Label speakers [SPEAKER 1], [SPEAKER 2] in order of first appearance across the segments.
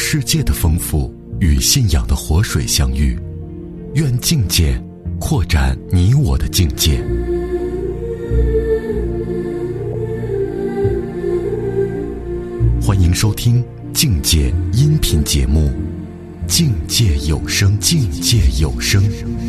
[SPEAKER 1] 世界的丰富与信仰的活水相遇，愿境界扩展你我的境界。欢迎收听境界音频节目《境界有声》，境界有声。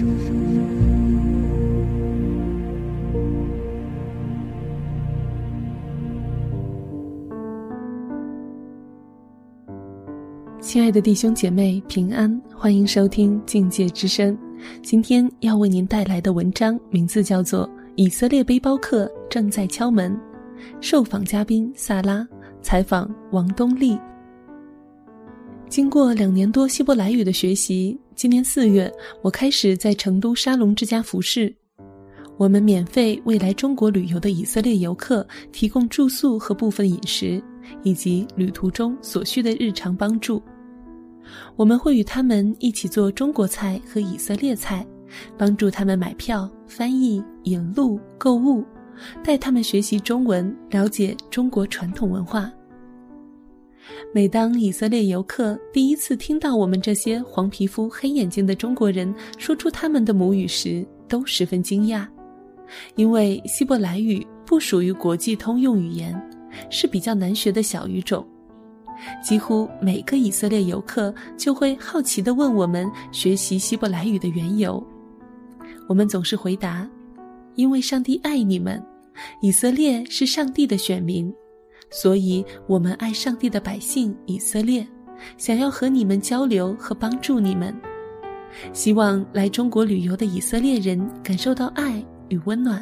[SPEAKER 2] 亲爱的弟兄姐妹平安，欢迎收听境界之声。今天要为您带来的文章名字叫做《以色列背包客正在敲门》，受访嘉宾萨拉，采访王东丽。经过2年多希伯来语的学习，今年4月我开始在成都沙龙之家服侍。我们免费为来中国旅游的以色列游客提供住宿和部分饮食，以及旅途中所需的日常帮助。我们会与他们一起做中国菜和以色列菜，帮助他们买票、翻译、引路、购物，带他们学习中文，了解中国传统文化。每当以色列游客第一次听到我们这些黄皮肤黑眼睛的中国人说出他们的母语时，都十分惊讶，因为希伯来语不属于国际通用语言，是比较难学的小语种。几乎每个以色列游客就会好奇地问我们学习希伯来语的缘由。我们总是回答，因为上帝爱你们，以色列是上帝的选民，所以我们爱上帝的百姓以色列，想要和你们交流和帮助你们，希望来中国旅游的以色列人感受到爱与温暖。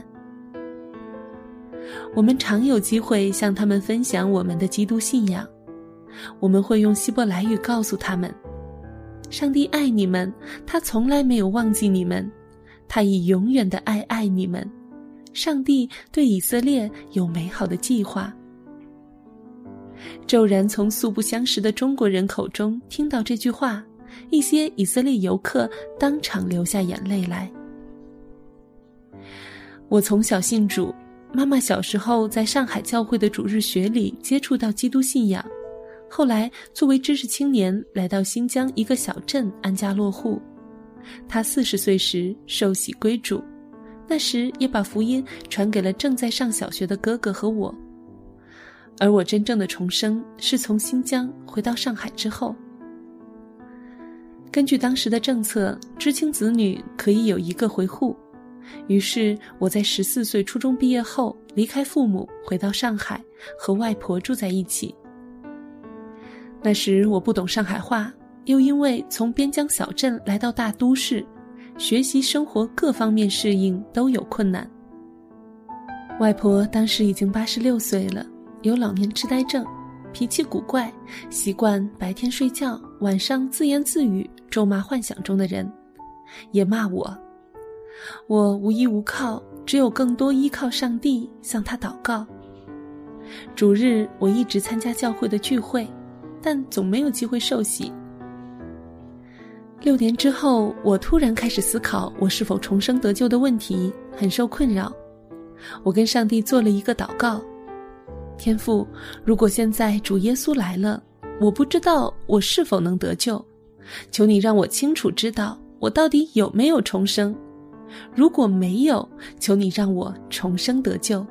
[SPEAKER 2] 我们常有机会向他们分享我们的基督信仰，我们会用希伯来语告诉他们，上帝爱你们，他从来没有忘记你们，他以永远的爱爱你们，上帝对以色列有美好的计划。骤然从素不相识的中国人口中听到这句话，一些以色列游客当场流下眼泪来。我从小信主，妈妈小时候在上海教会的主日学里接触到基督信仰，后来作为知识青年来到新疆一个小镇安家落户。他40岁时受洗归主，那时也把福音传给了正在上小学的哥哥和我。而我真正的重生是从新疆回到上海之后。根据当时的政策，知青子女可以有1个回户，于是我在14岁初中毕业后离开父母回到上海，和外婆住在一起。那时我不懂上海话，又因为从边疆小镇来到大都市，学习生活各方面适应都有困难。外婆当时已经86岁了，有老年痴呆症，脾气古怪，习惯白天睡觉，晚上自言自语，咒骂幻想中的人，也骂我。我无依无靠，只有更多依靠上帝，向他祷告。主日我一直参加教会的聚会，但总没有机会受洗。6年之后，我突然开始思考我是否重生得救的问题，很受困扰。我跟上帝做了一个祷告，天父，如果现在主耶稣来了，我不知道我是否能得救，求你让我清楚知道我到底有没有重生，如果没有，求你让我重生得救。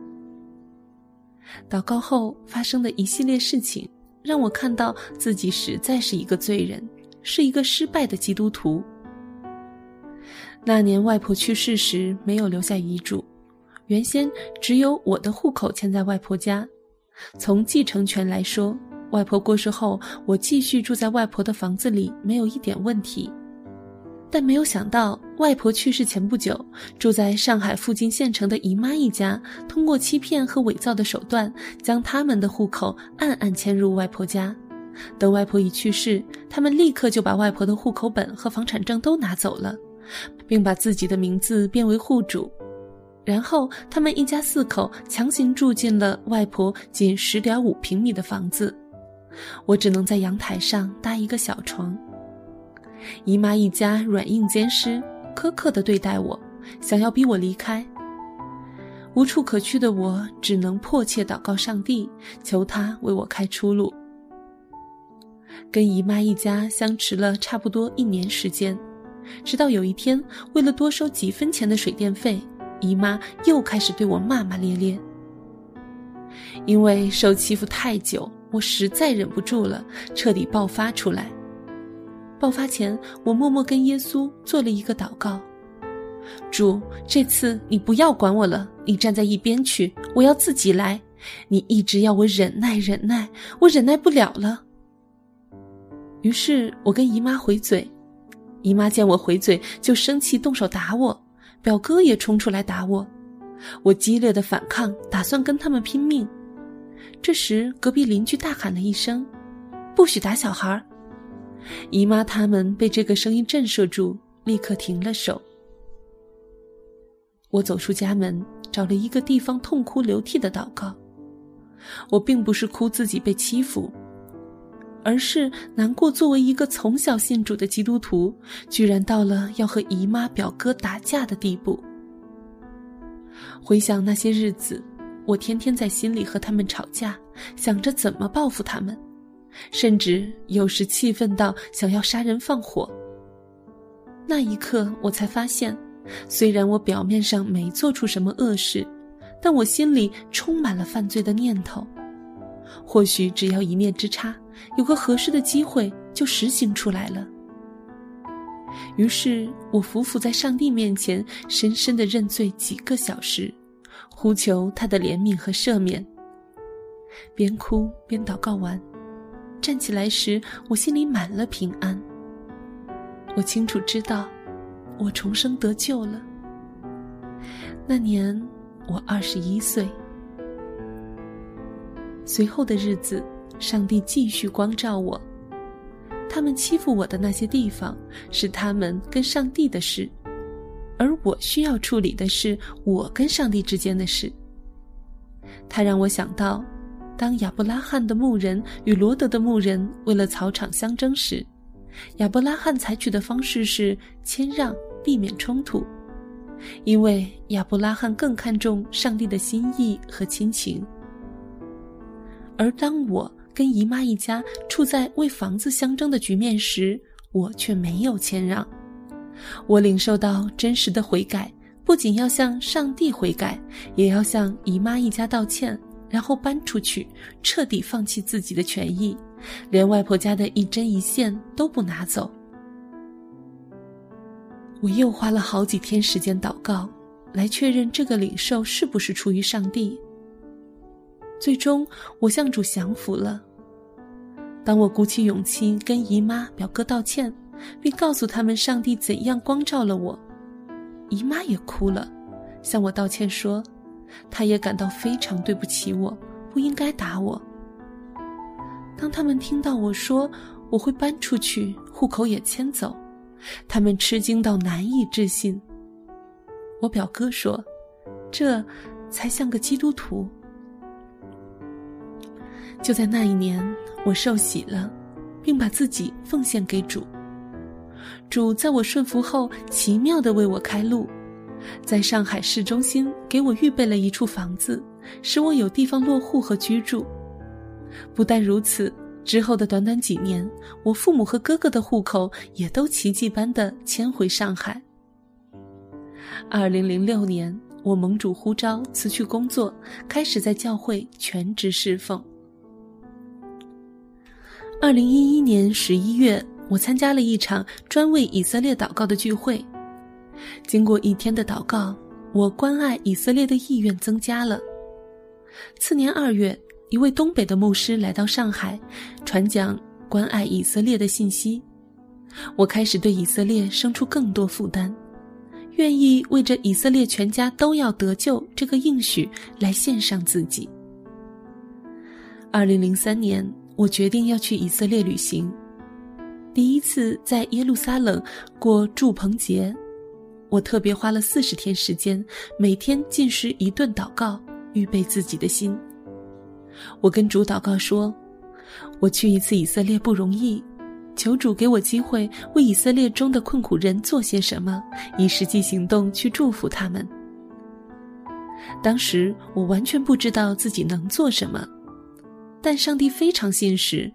[SPEAKER 2] 祷告后发生的一系列事情，让我看到自己实在是一个罪人，是一个失败的基督徒。那年外婆去世时没有留下遗嘱，原先只有我的户口迁在外婆家。从继承权来说，外婆过世后，我继续住在外婆的房子里没有一点问题。但没有想到，外婆去世前不久，住在上海附近县城的姨妈一家通过欺骗和伪造的手段，将他们的户口暗暗迁入外婆家。等外婆一去世，他们立刻就把外婆的户口本和房产证都拿走了，并把自己的名字变为户主。然后他们一家4口强行住进了外婆仅10.5平米的房子，我只能在阳台上搭一个小床。姨妈一家软硬兼施，苛刻地对待我，想要逼我离开。无处可去的我只能迫切祷告上帝，求他为我开出路。 跟姨妈一家相持了差不多1年时间，直到有一天，为了多收几分钱的水电费，姨妈又开始对我骂骂咧咧。因为受欺负太久，我实在忍不住了，彻底爆发出来。爆发前，我默默跟耶稣做了一个祷告：主，这次你不要管我了，你站在一边去，我要自己来。你一直要我忍耐，我忍耐不了了。于是我跟姨妈回嘴，姨妈见我回嘴就生气动手打我，表哥也冲出来打我。我激烈的反抗，打算跟他们拼命。这时隔壁邻居大喊了一声：不许打小孩！姨妈他们被这个声音震慑住，立刻停了手。我走出家门，找了一个地方痛哭流涕的祷告。我并不是哭自己被欺负，而是难过作为一个从小信主的基督徒，居然到了要和姨妈表哥打架的地步。回想那些日子，我天天在心里和他们吵架，想着怎么报复他们，甚至有时气愤到想要杀人放火。那一刻我才发现，虽然我表面上没做出什么恶事，但我心里充满了犯罪的念头。或许只要一念之差，有个合适的机会就实行出来了。于是我匍匐在上帝面前，深深地认罪几个小时，呼求他的怜悯和赦免。边哭边祷告完，站起来时，我心里满了平安。我清楚知道，我重生得救了。那年我21岁。随后的日子，上帝继续光照我。他们欺负我的那些地方，是他们跟上帝的事，而我需要处理的是我跟上帝之间的事。他让我想到，当亚伯拉罕的牧人与罗德的牧人为了草场相争时，亚伯拉罕采取的方式是谦让，避免冲突，因为亚伯拉罕更看重上帝的心意和亲情。而当我跟姨妈一家处在为房子相争的局面时，我却没有谦让。我领受到真实的悔改，不仅要向上帝悔改，也要向姨妈一家道歉，然后搬出去，彻底放弃自己的权益，连外婆家的一针一线都不拿走。我又花了好几天时间祷告，来确认这个领受是不是出于上帝。最终我向主降服了。当我鼓起勇气跟姨妈表哥道歉，并告诉他们上帝怎样光照了我，姨妈也哭了，向我道歉说她也感到非常对不起我，不应该打我。当他们听到我说我会搬出去，户口也迁走，他们吃惊到难以置信。我表哥说，这才像个基督徒。就在那一年，我受洗了，并把自己奉献给主。主在我顺服后，奇妙地为我开路，在上海市中心给我预备了一处房子，使我有地方落户和居住。不但如此，之后的短短几年，我父母和哥哥的户口也都奇迹般地迁回上海。2006年，我蒙主呼召辞去工作，开始在教会全职侍奉。2011年11月，我参加了一场专为以色列祷告的聚会。经过1天的祷告，我关爱以色列的意愿增加了。次年2月，一位东北的牧师来到上海，传讲关爱以色列的信息。我开始对以色列生出更多负担，愿意为着以色列全家都要得救这个应许来献上自己。2003年，我决定要去以色列旅行。第一次在耶路撒冷过住棚节，我特别花了40天时间，每天禁食1顿祷告，预备自己的心。我跟主祷告说，我去一次以色列不容易，求主给我机会为以色列中的困苦人做些什么，以实际行动去祝福他们。当时我完全不知道自己能做什么，但上帝非常信实。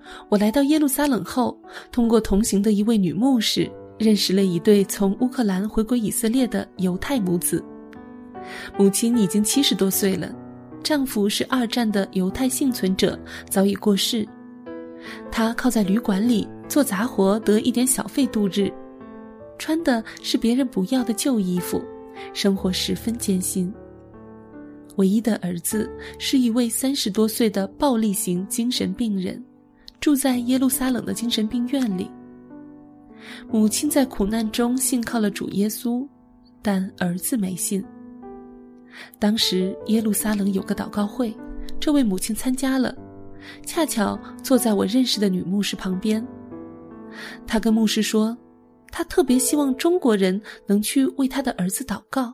[SPEAKER 2] 我来到耶路撒冷后，通过同行的一位女牧师，认识了一对从乌克兰回归以色列的犹太母子。母亲已经70多岁了，丈夫是2战的犹太幸存者，早已过世。她靠在旅馆里做杂活得一点小费度日，穿的是别人不要的旧衣服，生活十分艰辛。唯一的儿子是一位30多岁的暴力型精神病人，住在耶路撒冷的精神病院里。母亲在苦难中信靠了主耶稣，但儿子没信。当时耶路撒冷有个祷告会，这位母亲参加了，恰巧坐在我认识的女牧师旁边。她跟牧师说，她特别希望中国人能去为她的儿子祷告。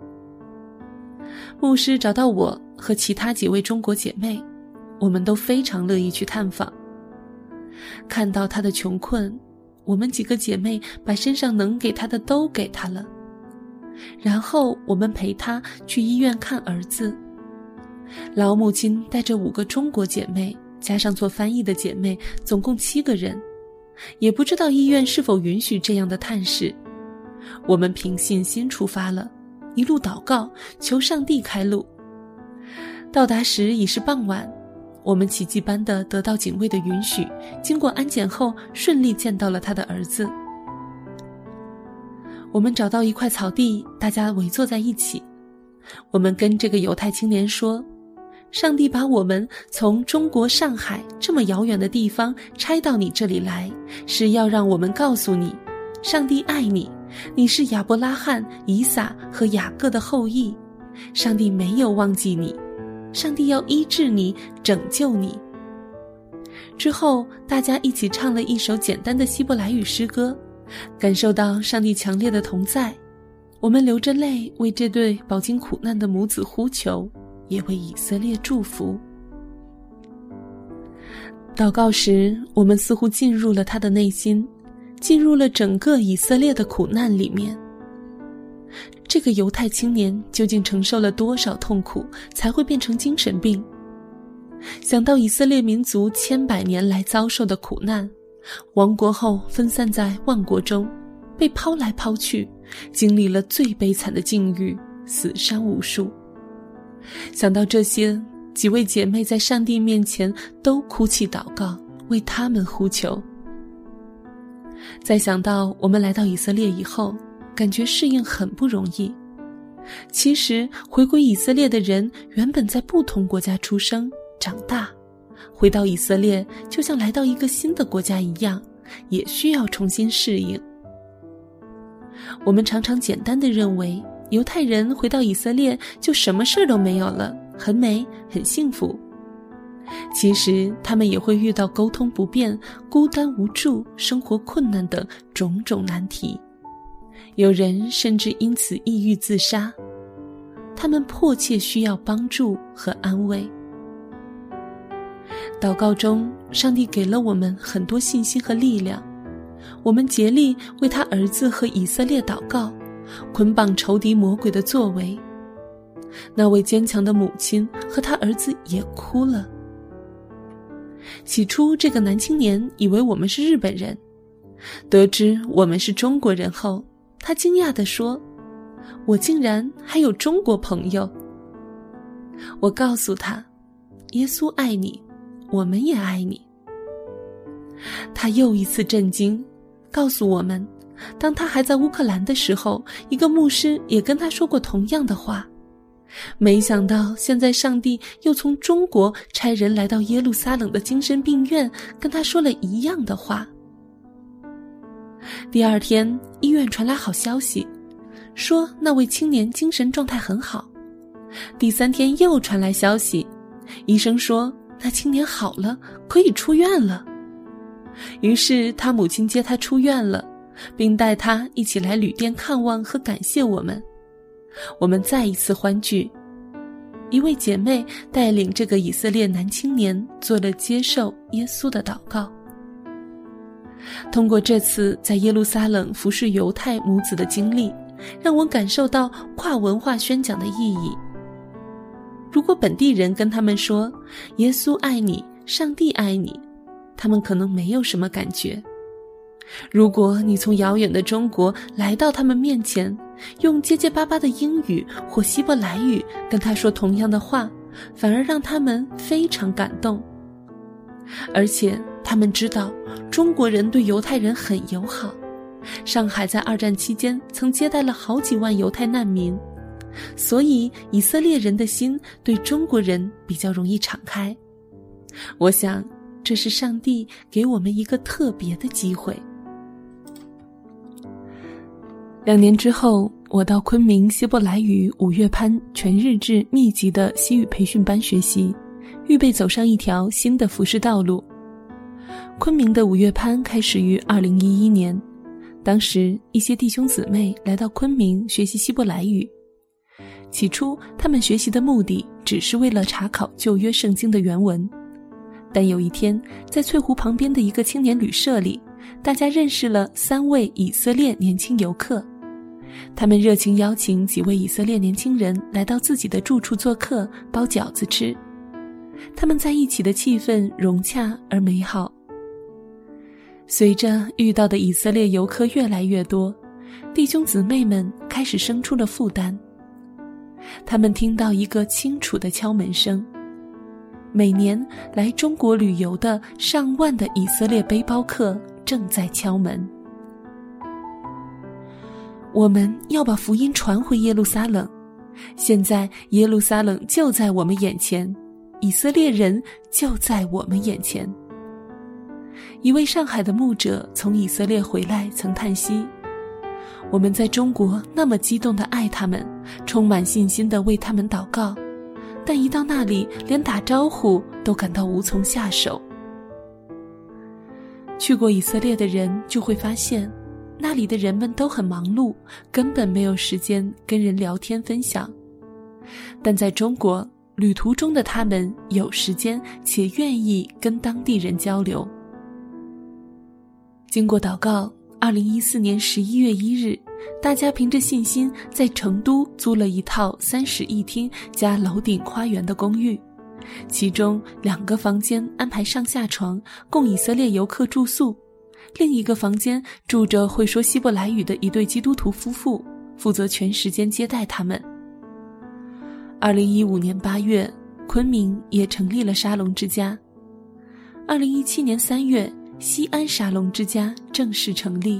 [SPEAKER 2] 牧师找到我和其他几位中国姐妹，我们都非常乐意去探访。看到她的穷困，我们几个姐妹把身上能给她的都给她了。然后我们陪她去医院看儿子。老母亲带着5个中国姐妹，加上做翻译的姐妹，总共7个人。也不知道医院是否允许这样的探视。我们凭信心出发了，一路祷告，求上帝开路。到达时已是傍晚，我们奇迹般地得到警卫的允许，经过安检后顺利见到了他的儿子。我们找到一块草地，大家围坐在一起。我们跟这个犹太青年说，上帝把我们从中国上海这么遥远的地方拆到你这里来，是要让我们告诉你，上帝爱你，你是亚伯拉罕、以撒和雅各的后裔，上帝没有忘记你，上帝要医治你，拯救你。之后大家一起唱了一首简单的希伯来语诗歌，感受到上帝强烈的同在。我们流着泪为这对饱经苦难的母子呼求，也为以色列祝福。祷告时，我们似乎进入了他的内心，进入了整个以色列的苦难里面。这个犹太青年究竟承受了多少痛苦，才会变成精神病？想到以色列民族千百年来遭受的苦难，亡国后分散在万国中，被抛来抛去，经历了最悲惨的境遇，死伤无数。想到这些，几位姐妹在上帝面前都哭泣祷告，为他们呼求。再想到我们来到以色列以后，感觉适应很不容易。其实回归以色列的人原本在不同国家出生长大，回到以色列就像来到一个新的国家一样，也需要重新适应。我们常常简单地认为犹太人回到以色列就什么事都没有了，很美很幸福。其实他们也会遇到沟通不便、孤单无助、生活困难等种种难题，有人甚至因此抑郁自杀。他们迫切需要帮助和安慰。祷告中，上帝给了我们很多信心和力量，我们竭力为他儿子和以色列祷告，捆绑仇敌魔鬼的作为。那位坚强的母亲和他儿子也哭了。起初这个男青年以为我们是日本人，得知我们是中国人后，他惊讶地说，我竟然还有中国朋友。我告诉他，耶稣爱你，我们也爱你。他又一次震惊，告诉我们，当他还在乌克兰的时候，一个牧师也跟他说过同样的话。没想到现在上帝又从中国差人来到耶路撒冷的精神病院，跟他说了一样的话。第二天，医院传来好消息，说那位青年精神状态很好。第3天又传来消息，医生说那青年好了，可以出院了。于是他母亲接他出院了，并带他一起来旅店看望和感谢我们。我们再一次欢聚。一位姐妹带领这个以色列男青年做了接受耶稣的祷告。通过这次在耶路撒冷服侍犹太母子的经历，让我感受到跨文化宣讲的意义。如果本地人跟他们说耶稣爱你，上帝爱你， 他们可能没有什么感觉。如果你从遥远的中国来到他们面前，用结结巴巴的英语或希伯来语跟他说同样的话，反而让他们非常感动。而且他们知道中国人对犹太人很友好，上海在二战期间曾接待了好几万犹太难民，所以以色列人的心对中国人比较容易敞开。我想这是上帝给我们一个特别的机会。2年之后，我到昆明希伯来语5月班全日制密集的西语培训班学习，预备走上一条新的服事道路。昆明的5月班开始于2011年，当时一些弟兄姊妹来到昆明学习希伯来语。起初他们学习的目的只是为了查考旧约圣经的原文，但有一天在翠湖旁边的一个青年旅社里，大家认识了3位以色列年轻游客。他们热情邀请几位以色列年轻人来到自己的住处做客，包饺子吃。他们在一起的气氛融洽而美好。随着遇到的以色列游客越来越多，弟兄姊妹们开始生出了负担。他们听到一个清楚的敲门声，每年来中国旅游的上万的以色列背包客正在敲门。我们要把福音传回耶路撒冷，现在耶路撒冷就在我们眼前，以色列人就在我们眼前。一位上海的牧者从以色列回来曾叹息，我们在中国那么激动地爱他们，充满信心地为他们祷告，但一到那里连打招呼都感到无从下手。去过以色列的人就会发现，那里的人们都很忙碌，根本没有时间跟人聊天分享。但在中国，旅途中的他们有时间且愿意跟当地人交流。经过祷告，2014年11月1日，大家凭着信心在成都租了一套3室1厅加楼顶花园的公寓，其中2个房间安排上下床，供以色列游客住宿，另一个房间住着会说希伯来语的一对基督徒夫妇，负责全时间接待他们。2015年8月，昆明也成立了沙龙之家。2017年3月，西安沙龙之家正式成立。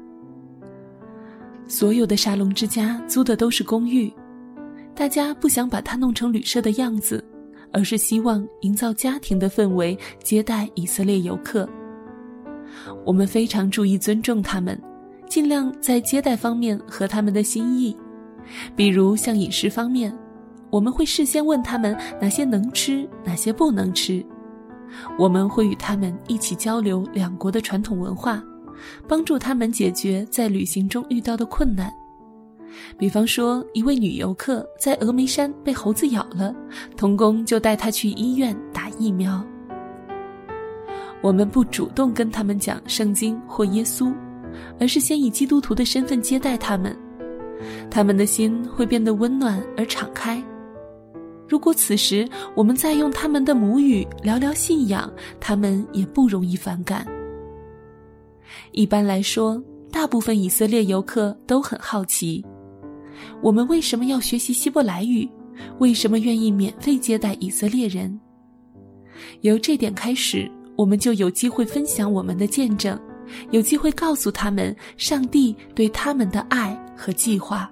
[SPEAKER 2] 所有的沙龙之家租的都是公寓，大家不想把它弄成旅社的样子，而是希望营造家庭的氛围，接待以色列游客。我们非常注意尊重他们，尽量在接待方面合他们的心意。比如像饮食方面，我们会事先问他们哪些能吃，哪些不能吃。我们会与他们一起交流2国的传统文化，帮助他们解决在旅行中遇到的困难。比方说，一位女游客在峨眉山被猴子咬了，童工就带她去医院打疫苗。我们不主动跟他们讲圣经或耶稣，而是先以基督徒的身份接待他们，他们的心会变得温暖而敞开。如果此时我们再用他们的母语聊聊信仰，他们也不容易反感。一般来说，大部分以色列游客都很好奇，我们为什么要学习希伯来语？为什么愿意免费接待以色列人？由这点开始，我们就有机会分享我们的见证，有机会告诉他们上帝对他们的爱和计划。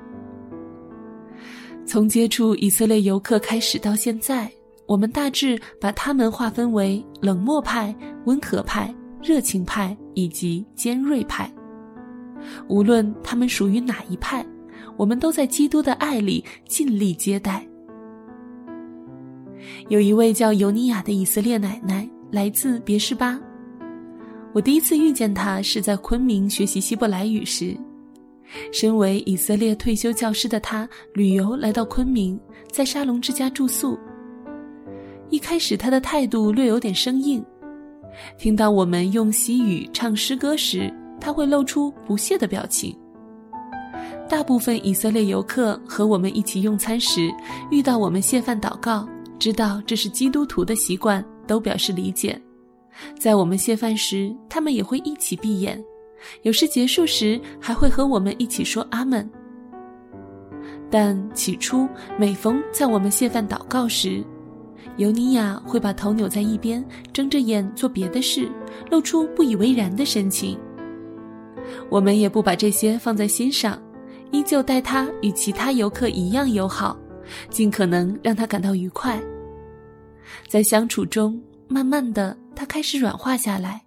[SPEAKER 2] 从接触以色列游客开始到现在，我们大致把他们划分为冷漠派、温和派、热情派以及尖锐派。无论他们属于哪一派，我们都在基督的爱里尽力接待。有一位叫尤尼亚的以色列奶奶，来自别是巴。我第一次遇见她是在昆明学习希伯来语时。身为以色列退休教师的她，旅游来到昆明，在沙龙之家住宿。一开始她的态度略有点生硬，听到我们用西语唱诗歌时，她会露出不屑的表情。大部分以色列游客和我们一起用餐时，遇到我们谢饭祷告，知道这是基督徒的习惯，都表示理解。 在我们谢饭时，他们也会一起闭眼，有时结束时还会和我们一起说阿们。但起初每逢在我们谢饭祷告时，尤尼娅会把头扭在一边，睁着眼做别的事，露出不以为然的神情。我们也不把这些放在心上，依旧待他与其他游客一样友好，尽可能让他感到愉快。在相处中，慢慢的他开始软化下来。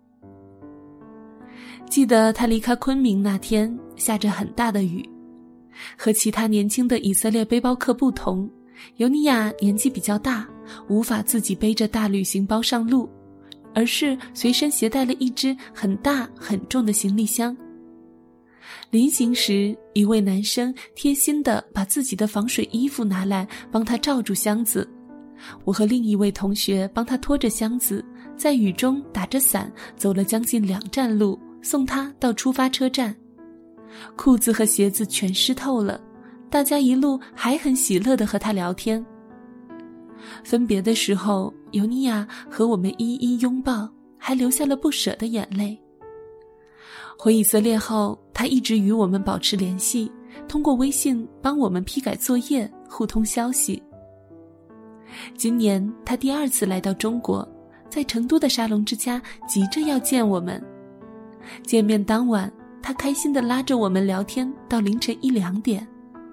[SPEAKER 2] 记得他离开昆明那天，下着很大的雨。和其他年轻的以色列背包客不同，尤尼娅年纪比较大，无法自己背着大旅行包上路，而是随身携带了一只很大很重的行李箱。临行时，一位男生贴心地把自己的防水衣服拿来帮他罩住箱子，我和另一位同学帮他拖着箱子，在雨中打着伞走了将近2站路，送他到出发车站。裤子和鞋子全湿透了，大家一路还很喜乐地和他聊天。分别的时候，尤尼娅和我们一一拥抱，还流下了不舍的眼泪。回以色列后，他一直与我们保持联系，通过微信帮我们批改作业，互通消息。今年他第2次来到中国，在成都的沙龙之家急着要见我们。见面当晚，他开心地拉着我们聊天到凌晨1、2点。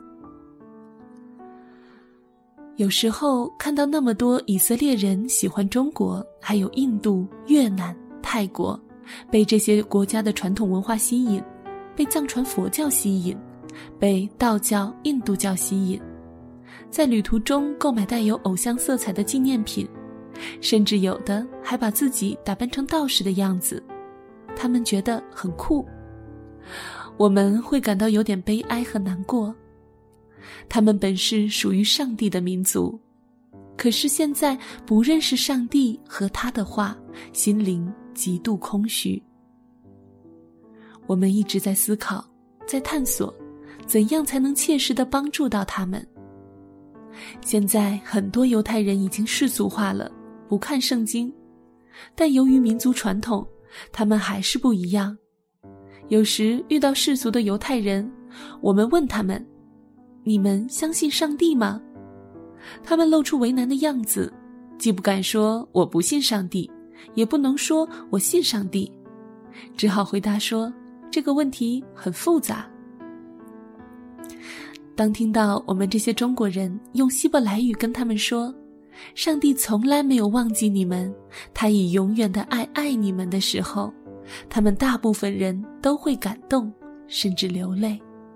[SPEAKER 2] 有时候看到那么多以色列人喜欢中国，还有印度、越南、泰国，被这些国家的传统文化吸引，被藏传佛教吸引，被道教、印度教吸引，在旅途中购买带有偶像色彩的纪念品，甚至有的还把自己打扮成道士的样子，他们觉得很酷。我们会感到有点悲哀和难过。他们本是属于上帝的民族，可是现在不认识上帝和他的话，心灵极度空虚。我们一直在思考，在探索，怎样才能切实地帮助到他们。现在很多犹太人已经世俗化了，不看圣经，但由于民族传统，他们还是不一样。有时遇到世俗的犹太人，我们问他们，你们相信上帝吗？他们露出为难的样子，既不敢说我不信上帝，也不能说我信上帝，只好回答说这个问题很复杂。当听到我们这些中国人用希伯来语跟他们说，上帝从来没有忘记你们，他以永远的爱爱你们的时候，他们大部分人都会感动，甚至流泪。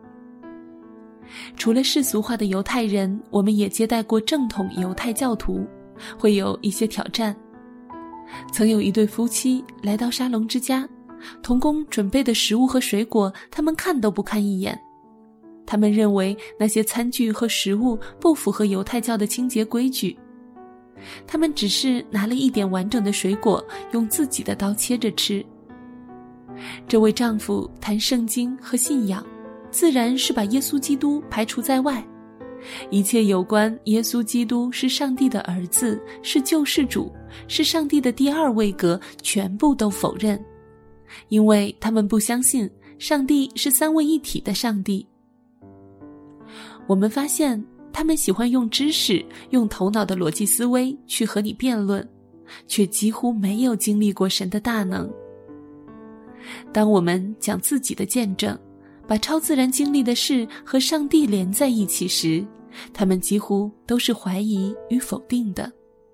[SPEAKER 2] 除了世俗化的犹太人，我们也接待过正统犹太教徒，会有一些挑战。曾有一对夫妻来到沙龙之家，童工准备的食物和水果，他们看都不看一眼。他们认为那些餐具和食物不符合犹太教的清洁规矩。他们只是拿了一点完整的水果，用自己的刀切着吃。这位丈夫谈圣经和信仰，自然是把耶稣基督排除在外，一切有关耶稣基督是上帝的儿子，是救世主，是上帝的第2位格，全部都否认，因为他们不相信上帝是3位一体的上帝。我们发现他们喜欢用知识，用头脑的逻辑思维去和你辩论，却几乎没有经历过神的大能。当我们讲自己的见证，把超自然经历的事和上帝连在一起时，他们几乎都是怀疑与否定的。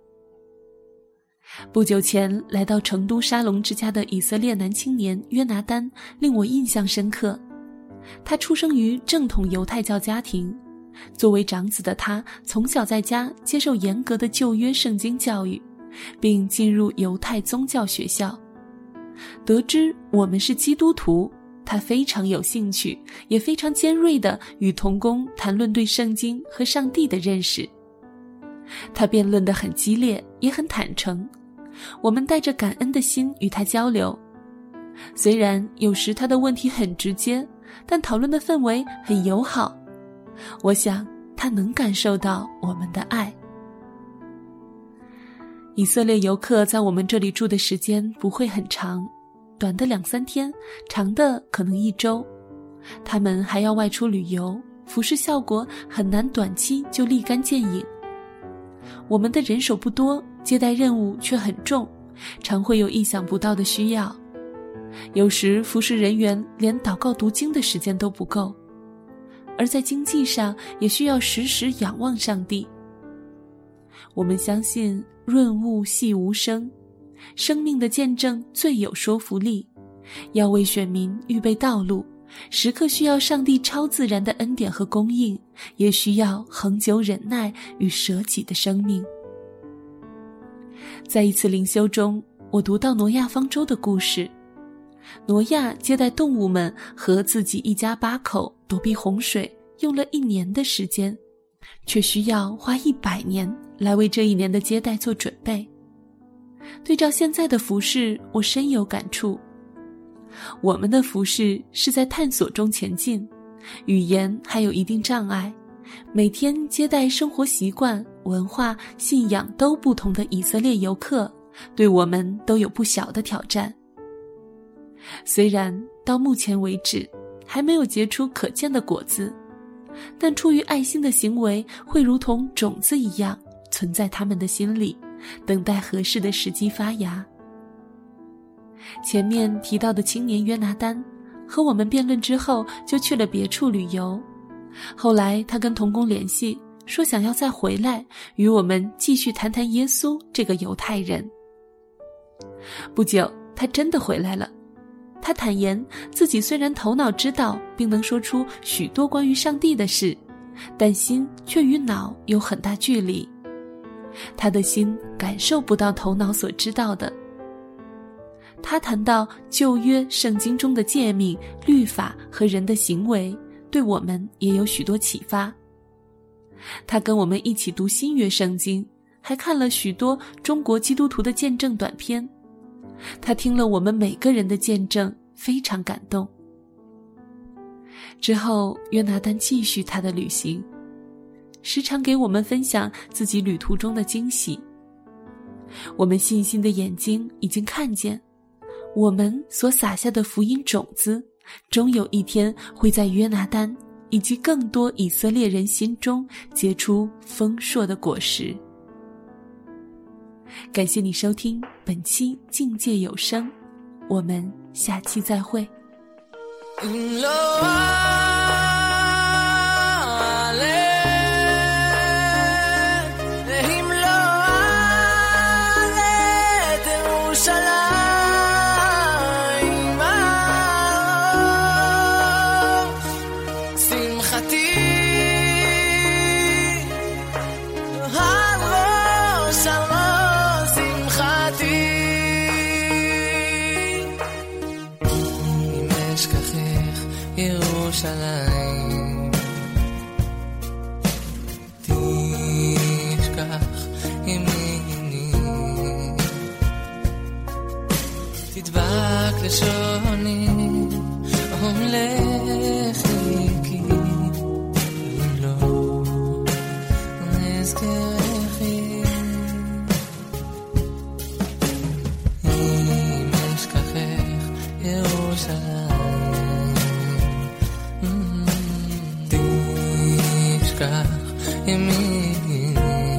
[SPEAKER 2] 不久前来到成都沙龙之家的以色列男青年约拿丹令我印象深刻。他出生于正统犹太教家庭，作为长子的他从小在家接受严格的旧约圣经教育，并进入犹太宗教学校。得知我们是基督徒，他非常有兴趣，也非常尖锐地与同工谈论对圣经和上帝的认识。他辩论得很激烈，也很坦诚，我们带着感恩的心与他交流。虽然有时他的问题很直接，但讨论的氛围很友好。我想他能感受到我们的爱。 以色列游客在我们这里住的时间不会很长，短的2-3天，长的可能1周。他们还要外出旅游，服饰效果很难短期就立竿见影。我们的人手不多，接待任务却很重，常会有意想不到的需要。有时服侍人员连祷告读经的时间都不够，而在经济上也需要时时仰望上帝。我们相信润物细无声，生命的见证最有说服力，要为选民预备道路，时刻需要上帝超自然的恩典和供应，也需要恒久忍耐与舍己的生命。在一次灵修中，我读到挪亚方舟的故事。挪亚接待动物们和自己一家8口躲避洪水，用了1年的时间，却需要花100年来为这1年的接待做准备。对照现在的服事，我深有感触。我们的服事是在探索中前进，语言还有一定障碍，每天接待生活习惯、文化、信仰都不同的以色列游客，对我们都有不小的挑战。虽然到目前为止还没有结出可见的果子，但出于爱心的行为会如同种子一样存在他们的心里，等待合适的时机发芽。前面提到的青年约拿单和我们辩论之后就去了别处旅游，后来他跟同工联系，说想要再回来与我们继续谈谈耶稣这个犹太人。不久他真的回来了，他坦言自己虽然头脑知道并能说出许多关于上帝的事，但心却与脑有很大距离。他的心感受不到头脑所知道的。他谈到旧约圣经中的诫命、律法和人的行为，对我们也有许多启发。他跟我们一起读新约圣经，还看了许多中国基督徒的见证短片。他听了我们每个人的见证，非常感动。之后约拿单继续他的旅行，时常给我们分享自己旅途中的惊喜。我们信心的眼睛已经看见，我们所撒下的福音种子，终有一天会在约拿单以及更多以色列人心中结出丰硕的果实。感谢你收听本期境界有声，我们下期再会。
[SPEAKER 3] ירושלים תשכח ימיני תדבק לשוני לך כי לא נזכרכי אם אשכחך ירושלים ימיני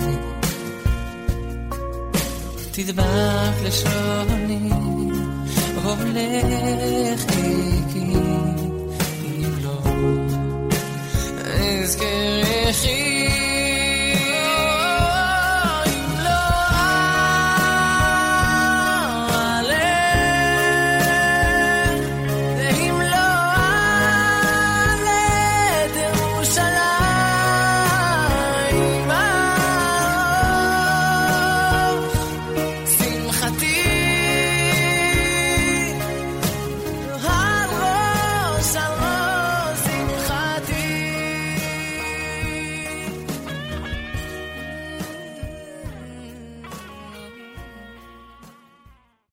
[SPEAKER 3] תדבק לשוני הולך כי אם לא אזכרכי